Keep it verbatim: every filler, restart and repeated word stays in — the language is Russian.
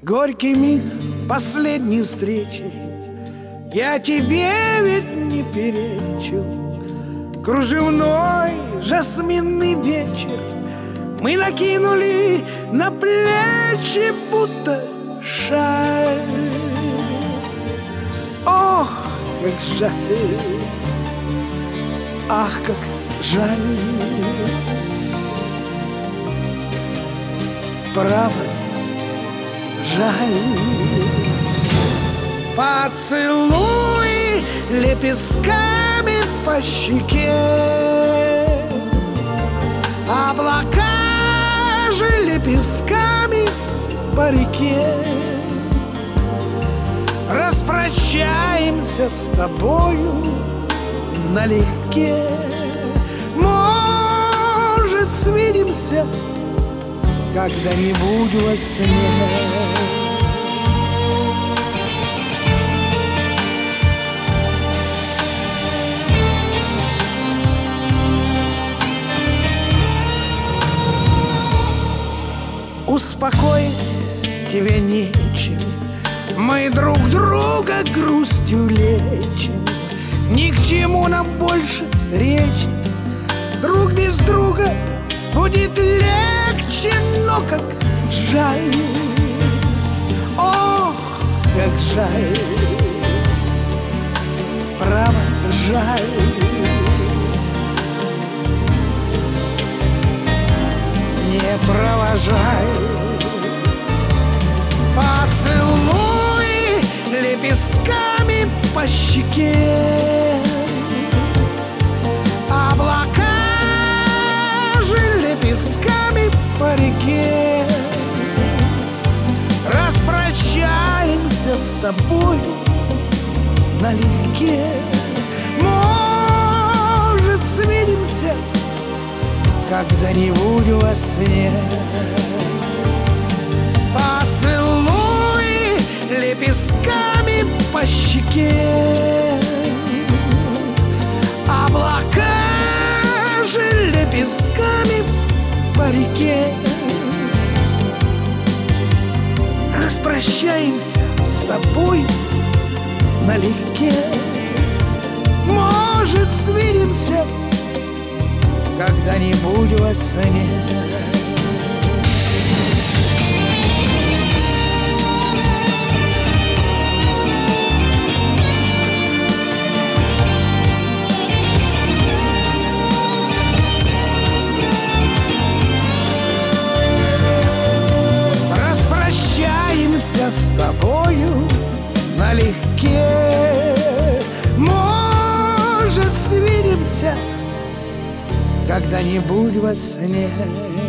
горький миг последней встречи, я тебе ведь не перечил. Кружевной жасминный вечер мы накинули на плечи, будто шаль. Ох, как жаль, ах, как жаль. Право, жаль. Поцелуй лепестками по щеке, облака же лепестками по реке. Распрощаемся с тобою налегке. Может, свидимся когда-нибудь во сне. Успокоить тебя нечем, мы друг друга грустью лечим. Ни к чему нам больше речи, друг без друга будет легче. Но как жаль, ох, как жаль, право, жаль. Не провожай. Поцелуй лепестками по щеке, облака же лепестками по реке. Распрощаемся с тобой налегке. Может, свидимся когда-нибудь во сне. Поцелуй лепестками по щеке, облака же лепестками по реке. Распрощаемся с тобой налегке. Может, свидимся когда-нибудь во сне. Распрощаемся с тобою налегке. Может, свидимся когда-нибудь во сне.